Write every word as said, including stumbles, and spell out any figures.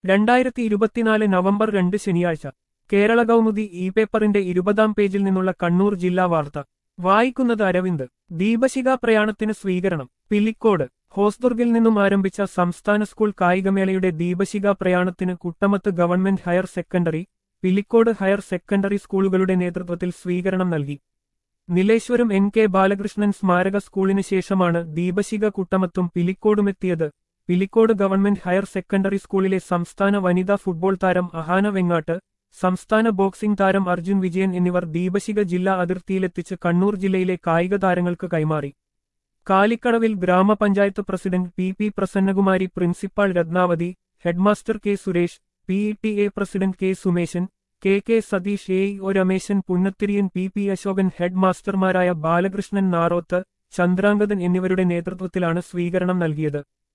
രണ്ടായിരത്തി ഇരുപത്തിനാല് നവംബർ രണ്ട് ശനിയാഴ്ച കേരള കൗമുദി ഇ പേപ്പറിന്റെ ഇരുപതാം പേജിൽ നിന്നുള്ള കണ്ണൂർ ജില്ലാ വാർത്ത വായിക്കുന്നത് അരവിന്ദ്. ദീപശിഖ പ്രയാണത്തിന് സ്വീകരണം. പിലിക്കോട്. ഹോസ്ദുർഗിൽ നിന്നും ആരംഭിച്ച സംസ്ഥാന സ്കൂൾ കായികമേളയുടെ ദീപശിഖ പ്രയാണത്തിന് Kuttamath government higher secondary, Pilicode higher secondary സ്കൂളുകളുടെ നേതൃത്വത്തിൽ സ്വീകരണം നൽകി. നിലേശ്വരം എൻ കെ ബാലകൃഷ്ണൻ സ്മാരക സ്കൂളിന് ശേഷമാണ് ദീപശിഖ കുട്ടമത്തും പിലിക്കോടുമെത്തിയത്. പിലിക്കോട് ഗവൺമെന്റ് ഹയർ സെക്കൻഡറി സ്കൂളിലെ സംസ്ഥാന വനിതാ ഫുട്ബോൾ താരം അഹാന വെങ്ങാട്ട്, സംസ്ഥാന ബോക്സിംഗ് താരം അർജുൻ വിജയൻ എന്നിവർ ദീപശിഖ ജില്ലാ അതിർത്തിയിലെത്തിച്ച് കണ്ണൂർ ജില്ലയിലെ കായിക താരങ്ങൾക്ക് കൈമാറി. കാലിക്കടവിൽ ഗ്രാമപഞ്ചായത്ത് president P P Prasannakumari, principal Rathnavathi, headmaster K Suresh, P E T A president K Sumeshan, K K Satheesh, A O Rameshan, Punnathiriyan, P P Ashokan, head മാസ്റ്റർമാരായ ബാലകൃഷ്ണൻ നാറോത്ത്, ചന്ദ്രാംഗതൻ എന്നിവരുടെ നേതൃത്വത്തിലാണ് സ്വീകരണം നൽകിയത്.